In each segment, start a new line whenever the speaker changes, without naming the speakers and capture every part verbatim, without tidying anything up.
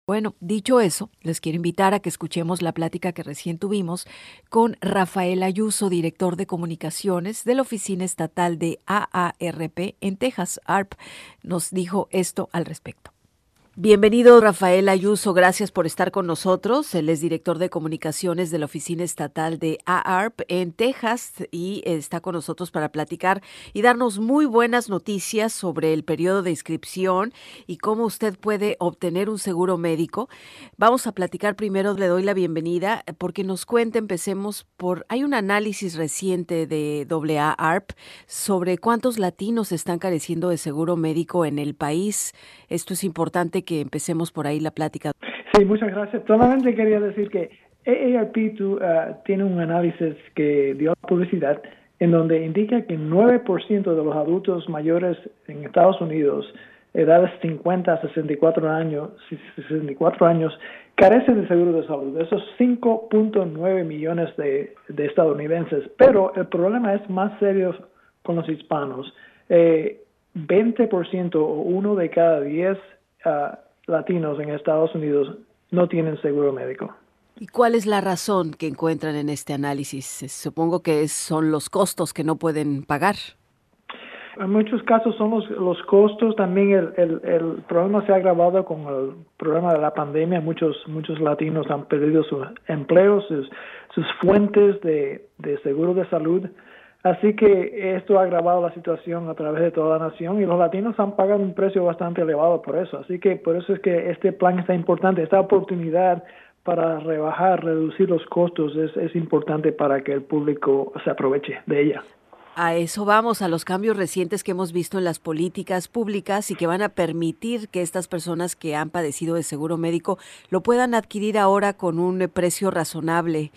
Bueno, dicho eso, les quiero invitar a que escuchemos la plática que recién tuvimos con Rafael Ayuso, director de comunicaciones de la Oficina Estatal de A A R P en Texas. A R P nos dijo esto al respecto. Bienvenido, Rafael Ayuso, gracias por estar con nosotros. Él es director de comunicaciones de la Oficina Estatal de A A R P en Texas y está con nosotros para platicar y darnos muy buenas noticias sobre el periodo de inscripción y cómo usted puede obtener un seguro médico. Vamos a platicar primero, le doy la bienvenida porque nos cuenta, empecemos por, hay un análisis reciente de A A R P sobre cuántos latinos están careciendo de seguro médico en el país. Esto es importante que empecemos por ahí la plática.
Sí, muchas gracias. Solamente quería decir que A A R P tu, uh, tiene un análisis que dio publicidad en donde indica que nueve por ciento de los adultos mayores en Estados Unidos, edades cincuenta a sesenta y cuatro años, sesenta y cuatro años, carecen de seguro de salud. Esos cinco punto nueve millones de, de estadounidenses. Pero el problema es más serio con los hispanos. Eh, veinte por ciento o uno de cada diez Uh, latinos en Estados Unidos no tienen seguro médico.
¿Y cuál es la razón que encuentran en este análisis? Supongo que es, son los costos que no pueden pagar.
En muchos casos son los, los costos. También el, el, el problema se ha agravado con el problema de la pandemia. Muchos muchos latinos han perdido sus empleos, sus, sus fuentes de, de seguro de salud. Así que esto ha agravado la situación a través de toda la nación y los latinos han pagado un precio bastante elevado por eso. Así que por eso es que este plan está importante. Esta oportunidad para rebajar, reducir los costos es, es importante para que el público se aproveche de ella.
A eso vamos, a los cambios recientes que hemos visto en las políticas públicas y que van a permitir que estas personas que han padecido de seguro médico lo puedan adquirir ahora con un precio razonable.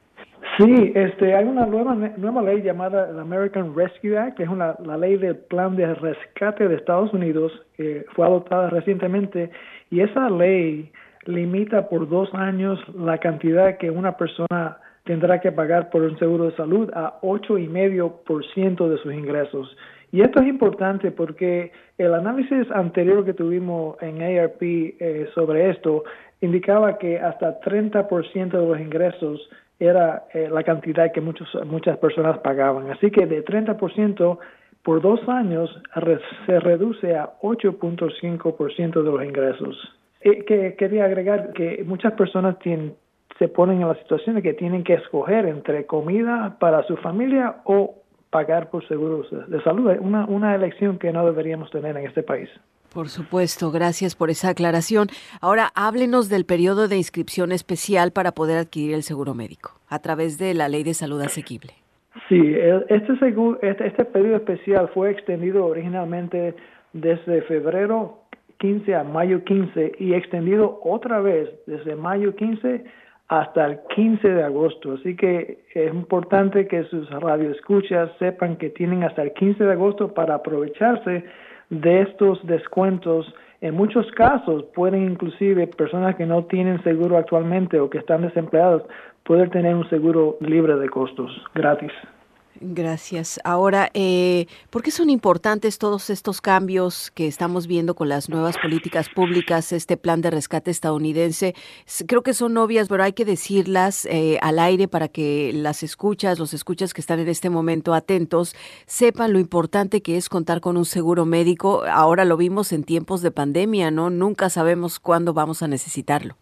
Sí, este, hay una nueva nueva ley llamada el American Rescue Act, que es una, la ley del plan de rescate de Estados Unidos, que fue adoptada recientemente, y esa ley limita por dos años la cantidad que una persona tendrá que pagar por un seguro de salud a ocho coma cinco por ciento de sus ingresos. Y esto es importante porque el análisis anterior que tuvimos en A A R P eh, sobre esto indicaba que hasta treinta por ciento de los ingresos era eh, la cantidad que muchos, muchas personas pagaban. Así que de treinta por ciento por dos años re, se reduce a ocho punto cinco por ciento de los ingresos. Eh, que, quería agregar que muchas personas tienen, se ponen en la situación de que tienen que escoger entre comida para su familia o pagar por seguros de salud. Una, una elección que no deberíamos tener en este país.
Por supuesto, gracias por esa aclaración. Ahora, háblenos del periodo de inscripción especial para poder adquirir el seguro médico a través de la Ley de Salud Asequible.
Sí, este, seguro, este, este periodo especial fue extendido originalmente desde febrero quince a mayo quince y extendido otra vez desde mayo quince hasta el quince de agosto. Así que es importante que sus radioescuchas sepan que tienen hasta el quince de agosto para aprovecharse de estos descuentos. En muchos casos pueden inclusive personas que no tienen seguro actualmente o que están desempleados poder tener un seguro libre de costos, gratis.
Gracias. Ahora, eh, ¿por qué son importantes todos estos cambios que estamos viendo con las nuevas políticas públicas, este plan de rescate estadounidense? Creo que son obvias, pero hay que decirlas eh, al aire para que las escuchas, los escuchas que están en este momento atentos, sepan lo importante que es contar con un seguro médico. Ahora lo vimos en tiempos de pandemia, ¿no? Nunca sabemos cuándo vamos a necesitarlo.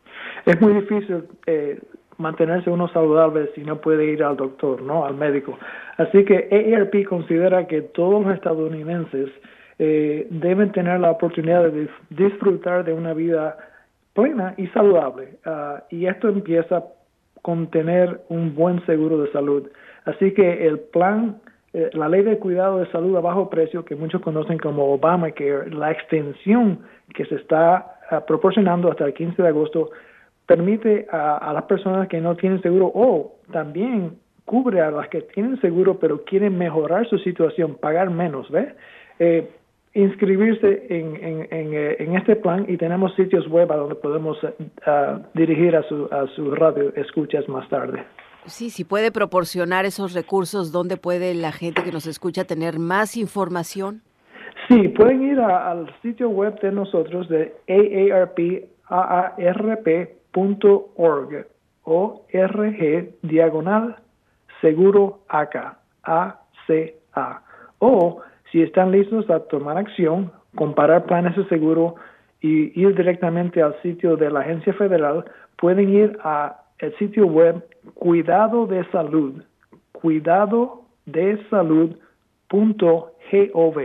Es muy difícil eh, mantenerse uno saludable si no puede ir al doctor, ¿no? Al médico. Así que A A R P considera que todos los estadounidenses eh, deben tener la oportunidad de disfrutar de una vida plena y saludable. Uh, y esto empieza con tener un buen seguro de salud. Así que el plan, eh, la ley de cuidado de salud a bajo precio, que muchos conocen como Obamacare, la extensión que se está uh, proporcionando hasta el quince de agosto, permite a, a las personas que no tienen seguro o también cubre a las que tienen seguro pero quieren mejorar su situación, pagar menos, ¿ves? Eh, inscribirse en, en, en, en este plan y tenemos sitios web a donde podemos uh, dirigir a su, a su radio escuchas más tarde.
Sí, si puede proporcionar esos recursos, ¿dónde puede la gente que nos escucha tener más información?
Sí, pueden ir a, al sitio web de nosotros de A A R P a a r p punto org, O R G diagonal seguro A C A, A C A. O si están listos a tomar acción, comparar planes de seguro y ir directamente al sitio de la agencia federal, pueden ir a el sitio web Cuidado de Salud, cuidado de salud punto gov,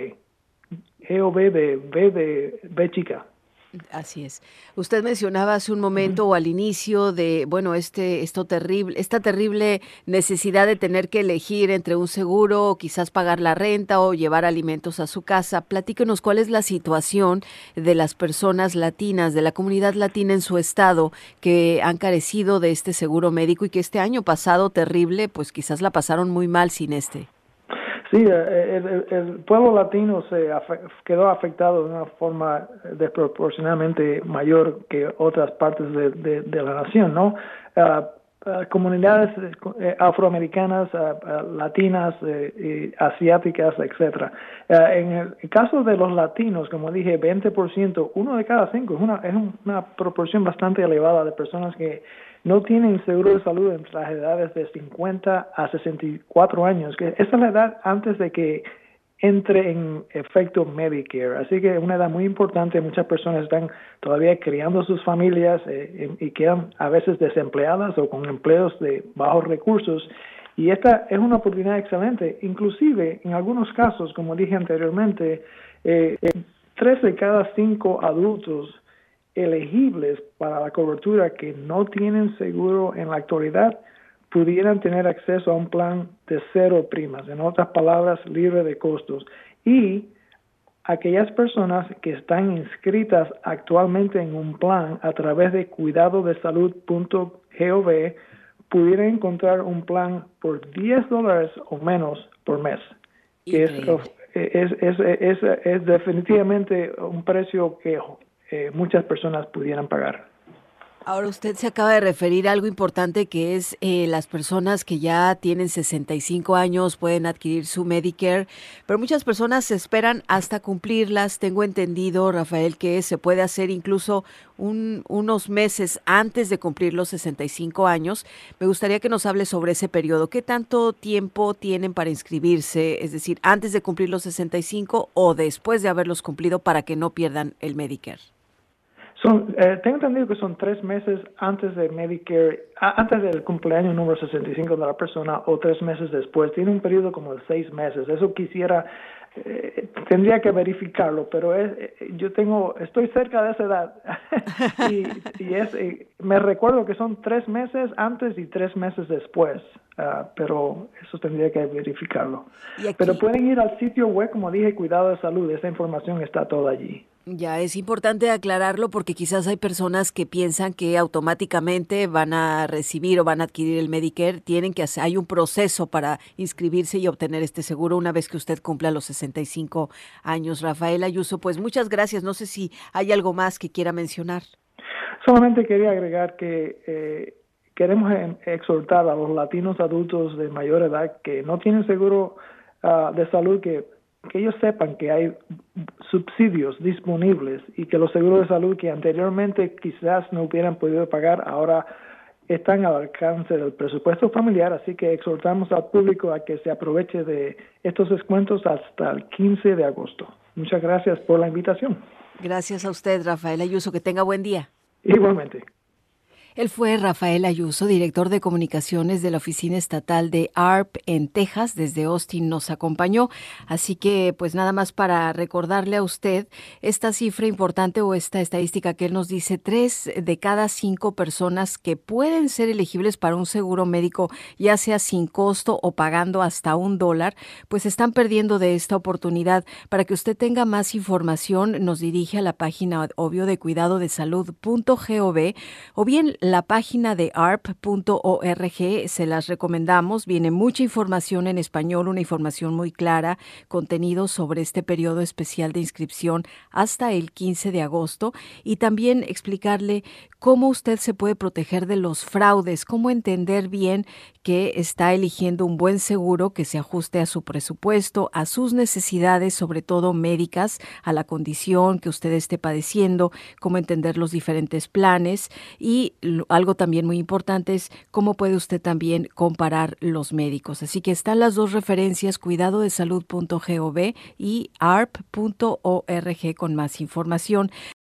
gov de B de B chica.
Así es. Usted mencionaba hace un momento o al inicio de, bueno, este, esto terrible, esta terrible necesidad de tener que elegir entre un seguro o quizás pagar la renta o llevar alimentos a su casa. Platíquenos cuál es la situación de las personas latinas, de la comunidad latina en su estado que han carecido de este seguro médico y que este año pasado terrible, pues quizás la pasaron muy mal sin este.
Sí, el, el, el pueblo latino se afe- quedó afectado de una forma desproporcionadamente mayor que otras partes de, de, de la nación, ¿no? Uh, uh, comunidades uh, afroamericanas, uh, uh, latinas, uh, y asiáticas, etcétera. Uh, en el caso de los latinos, como dije, veinte por ciento, uno de cada cinco, es una, es una proporción bastante elevada de personas que no tienen seguro de salud entre las edades de cincuenta a sesenta y cuatro años, que esa es la edad antes de que entre en efecto Medicare. Así que es una edad muy importante. Muchas personas están todavía criando sus familias eh, y quedan a veces desempleadas o con empleos de bajos recursos. Y esta es una oportunidad excelente. Inclusive, en algunos casos, como dije anteriormente, eh, tres de cada cinco adultos elegibles para la cobertura que no tienen seguro en la actualidad pudieran tener acceso a un plan de cero primas, en otras palabras, libre de costos. Y aquellas personas que están inscritas actualmente en un plan a través de cuidado de salud punto gov pudieran encontrar un plan por diez dólares o menos por mes, que es, es, es, es, es definitivamente un precio que Eh, muchas personas pudieran pagar.
Ahora usted se acaba de referir a algo importante que es eh, las personas que ya tienen sesenta y cinco años pueden adquirir su Medicare, pero muchas personas esperan hasta cumplirlas. Tengo entendido, Rafael, que se puede hacer incluso un, unos meses antes de cumplir los sesenta y cinco años. Me gustaría que nos hable sobre ese periodo. ¿Qué tanto tiempo tienen para inscribirse? Es decir, antes de cumplir los sesenta y cinco o después de haberlos cumplido para que no pierdan el Medicare.
Son, eh, tengo entendido que son tres meses antes de Medicare, a, antes del cumpleaños número sesenta y cinco de la persona o tres meses después. Tiene un periodo como de seis meses. Eso quisiera, eh, tendría que verificarlo, pero es, eh, yo tengo, estoy cerca de esa edad y, y es, eh, me recuerdo que son tres meses antes y tres meses después, uh, pero eso tendría que verificarlo. Pero pueden ir al sitio web, como dije, Cuidado de Salud. Esa información está toda allí.
Ya, es importante aclararlo porque quizás hay personas que piensan que automáticamente van a recibir o van a adquirir el Medicare. Tienen que hacer, hay un proceso para inscribirse y obtener este seguro una vez que usted cumpla los sesenta y cinco años. Rafael Ayuso, pues muchas gracias. No sé si hay algo más que quiera mencionar.
Solamente quería agregar que eh, queremos exhortar a los latinos adultos de mayor edad que no tienen seguro uh, de salud que que ellos sepan que hay subsidios disponibles y que los seguros de salud que anteriormente quizás no hubieran podido pagar ahora están al alcance del presupuesto familiar, así que exhortamos al público a que se aproveche de estos descuentos hasta el quince de agosto. Muchas gracias por la invitación.
Gracias a usted, Rafael Ayuso. Que tenga buen día.
Igualmente.
Él fue Rafael Ayuso, director de comunicaciones de la Oficina Estatal de A R P en Texas. Desde Austin nos acompañó. Así que, pues nada más para recordarle a usted esta cifra importante o esta estadística que él nos dice, tres de cada cinco personas que pueden ser elegibles para un seguro médico, ya sea sin costo o pagando hasta un dólar, pues están perdiendo de esta oportunidad. Para que usted tenga más información, nos dirige a la página, obvio, de cuidado de salud punto gov o bien la página de A R P punto org, se las recomendamos. Viene mucha información en español, una información muy clara, contenido sobre este periodo especial de inscripción hasta el quince de agosto, y también explicarle cómo usted se puede proteger de los fraudes, cómo entender bien que está eligiendo un buen seguro que se ajuste a su presupuesto, a sus necesidades, sobre todo médicas, a la condición que usted esté padeciendo, cómo entender los diferentes planes, y algo también muy importante es cómo puede usted también comparar los médicos. Así que están las dos referencias, cuidado de salud punto gov y A R P punto org, con más información.